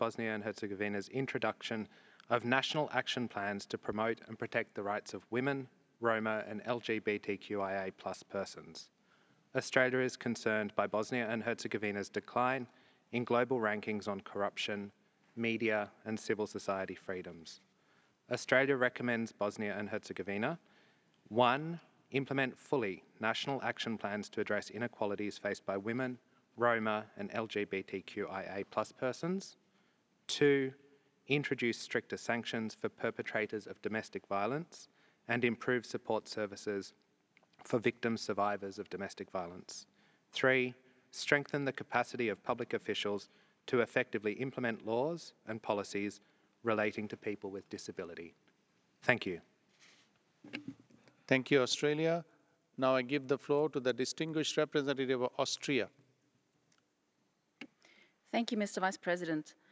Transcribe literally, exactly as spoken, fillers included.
Bosnia and Herzegovina's introduction of national action plans to promote and protect the rights of women, Roma and L G B T Q I A plus persons. Australia is concerned by Bosnia and Herzegovina's decline in global rankings on corruption, media and civil society freedoms. Australia recommends Bosnia and Herzegovina: one, implement fully national action plans to address inequalities faced by women, Roma and L G B T Q I A plus persons. Two, introduce stricter sanctions for perpetrators of domestic violence and improve support services for victims survivors of domestic violence. Three, strengthen the capacity of public officials to effectively implement laws and policies relating to people with disability. Thank you. Thank you, Australia. Now I give the floor to the distinguished representative of Austria. Thank you, Mister Vice President.